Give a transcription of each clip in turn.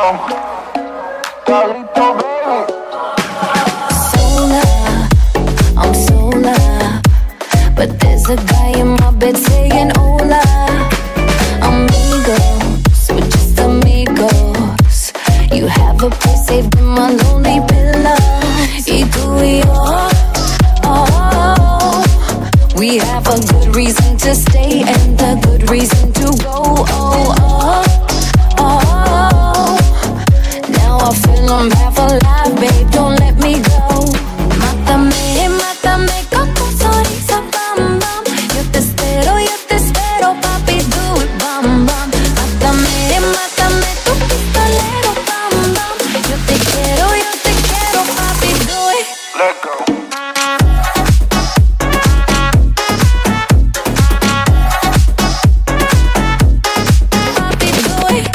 Solar, I'm solar, but there's a guy in my bed saying hola. Amigos, we're just amigos. You have a place saved in my lonely pillow. Y tú y yo, oh, we have a good reason to stay and a good reason to go. Oh, oh, oh. Now I feel I'm half alive, babe, don't let me go. Mátame, mátame con tu sonrisa, bam, bam. Yo te espero, papi, do it, bam, bam. Mátame, mátame, tu pistolero, bam, bam. Yo te quiero, papi, do it. Let go. Papi, do it.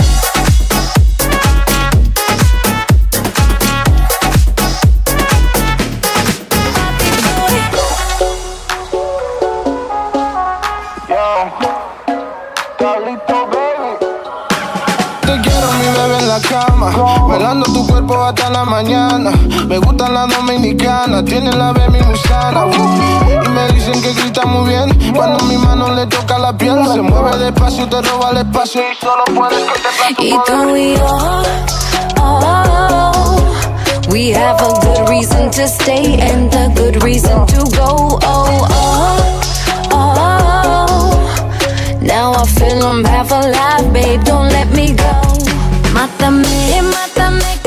Te quiero, mi bebé, en la cama, bailando tu cuerpo hasta la mañana. Me gusta la dominicana, tiene la baby muy sana. Y me dicen que grita muy bien cuando mi mano le toca la piel. Se mueve despacio, te roba el espacio y solo puedes contemplar tu Y tú y yo, oh, we have a good reason to stay and a good reason to go. Oh, oh, oh. Now I feel I'm half alive, babe, don't let me go. Mátame, mátame